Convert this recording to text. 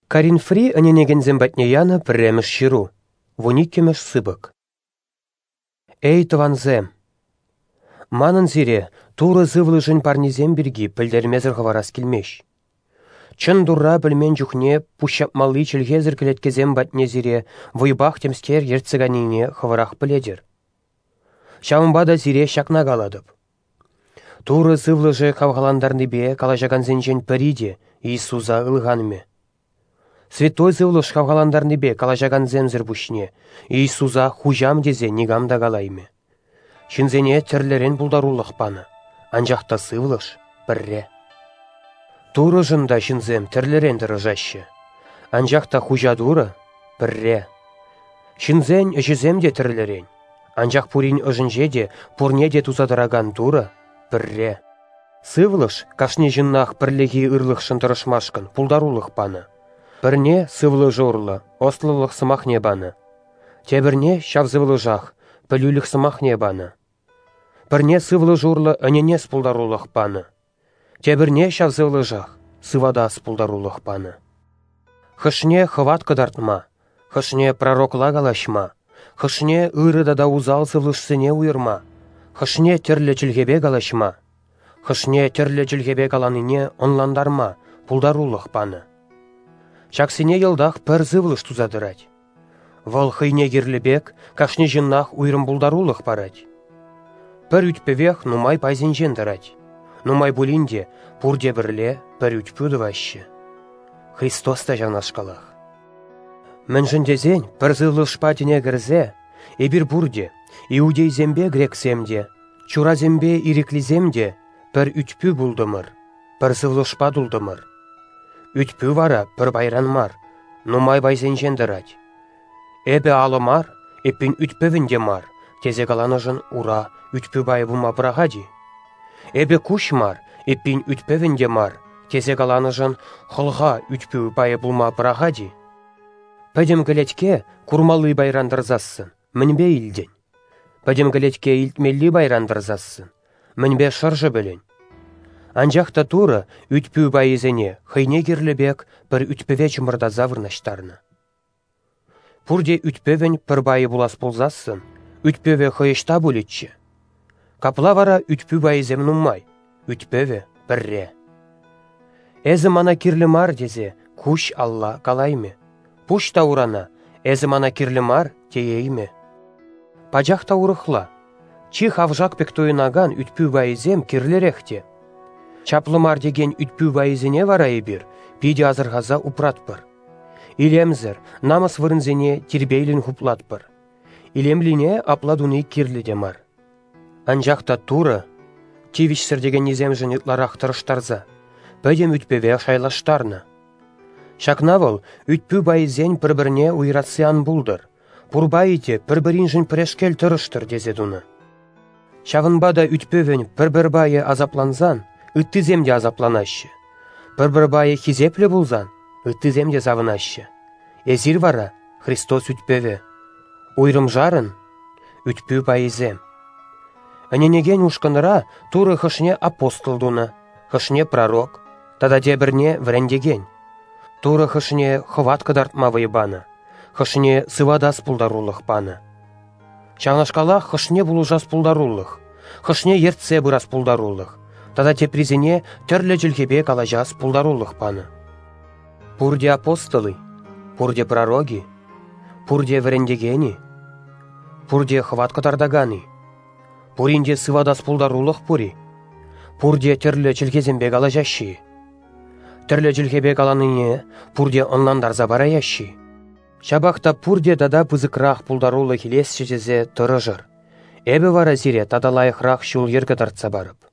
Каринфри аненегензем батнеяна пірреміш ширу, вуниккемеш сыбык. Эй, тыванзем! Манын зире, туры зывлыжын парнезем бірги пілдермезір ғыварас келмеш. Чын дурра білмен жүхне пущапмалы чілгезір кілеткезем батне зире вайбақ темстер ерціганине ғыварақ біледер. Шамбада зире шакна галадып. Туры зывлыжы қавғаландарны бе калажаганзенжен піриде Иисуса ылғаныме. Святой зывлыш қавғаландарны бе калажаганземзір бұшне Иисуса хужам дезе негамда галайме. Шынзене тірлерен бұлдарулық паны, анжақта сывлыш бірре. Туры жында шынзем тірлерен дырыжашы, анжақта хужадуры бірре. Шынзен жіземде тірлерен, анжақ пурин ұжынжеде пурнеде тузадыраган туры бірре. Сывлыш кашне жыннақ бірлігі ырлық шынтырышмашқын пулдарулық паны. Бірне сывлы жорлы, ослылық сымақ баны. Тебірне шавзывлы жақ, пілулік сымақ баны. Бірне сывлы жорлы өнене спулдарулық паны. Тебірне шавзывлы жақ, сывада спулдарулық паны. Хышне хыват кыдартма, хышне пророкла галашма, хышне ырыдада узал сывлышсыне уйырма, хышне тірлі чілгебе галашма, хышне тірлі чілгебе галаныне онландарма, пулдарулық паны. Чаксыне елдақ пір зывлыш тузадырать. Вол хыйне керлебек, кашне жыннақ уйрым булдарулық парать. Пір үтпевек нумай пайзенжен дырать. Нумай булинде пурде бірле пір үтпюді ваще. Христос та жанашқалақ. Мен жындезен пір зывлыш патіне кірзе, ебір бурде, иудей зембе грек земде, чура зембе иреклі земде пір үтпю булдымыр, пір зывлыш падулдымыр. Үтпю вара пір байранмар, нумай байзенжен дырать. Эбе алымар, эппин үтпевінде мар, тезе галанажын ура, үтпю байы бума прагади. Эбе кушмар, эппин үтпевінде мар, тезе галанажын хылға үтпю байы бума прагади. Пәдем галетке курмалы байрандырзасын, мінбе илден. Пәдем галетке илтмелли байрандырзасын, мінбе шаржы білен. Анжақта туры үтпю байызене хыйне керлебек бір үтпеве чымырда завырнаштарны. Пурде үтпевен пір байы булас пулзасын, үтпеве хыйышта булетче. Капла вара үтпю байызем нуммай, үтпеве бірре. Әзі мана кирлі мар дезе, куш алла калайме. Пушта урана, әзі мана кирлі мар теейме. Пажақта урықла, чих авжақ пектойынаган үтпю байызем кирлерехте. Чаплымар деген үтпю байызене вара ебір, пиде азырғаза упратпыр. Илемзір, намыс вырынзене тербейлін хуплатпыр. Илемлине апладуны кирлі демар. Анжақта туры, тивишсір деген незем жынытларақ тұрыштарза, пөдем үтпеве шайлаштарны. Шакнавыл үтпю байызен бір-бірне уйратсыян бұлдыр. Пұрбайыте бір-бірін жын пірешкел тұрыштыр дезедуны. Шавынбада үтпевен бір-бір байы азапланзан, үтті земде азапланашы. Бір-бір байы хизеплі бұлзан, үтті земде завынашы. Эзір вара, Христос үтпеве. Уйрым жарын, үтпю байызем. Әненеген ұшқыныра туры хышне апостолдуны, хышне пророк, тада дебірне врендеген. Туры хышне хыват кыдартма вайбаны, хышне сывадас пулдарулық паны. Шаңашқалақ хышне бұлужас пулдарулық, хышне ертсе бұрас пулдарулық, тада тепризіне түрлі жүлгебе калажас пулдарулық паны. Пурде апостолы, пурде пророги, пурде врендегени, пурде хыват кытардаганы, пуринде сывадас пулдарулық пури, пурде түрлі жүлгезембе калажашы, түрлі жүлгебе каланыне пурде онландарза бараяшы. Шабақта пурде дада пызықрақ пулдарулы келес шетезе тұрыжыр. Эбі вара зире тадалайықрақ шул ергі тартса барып.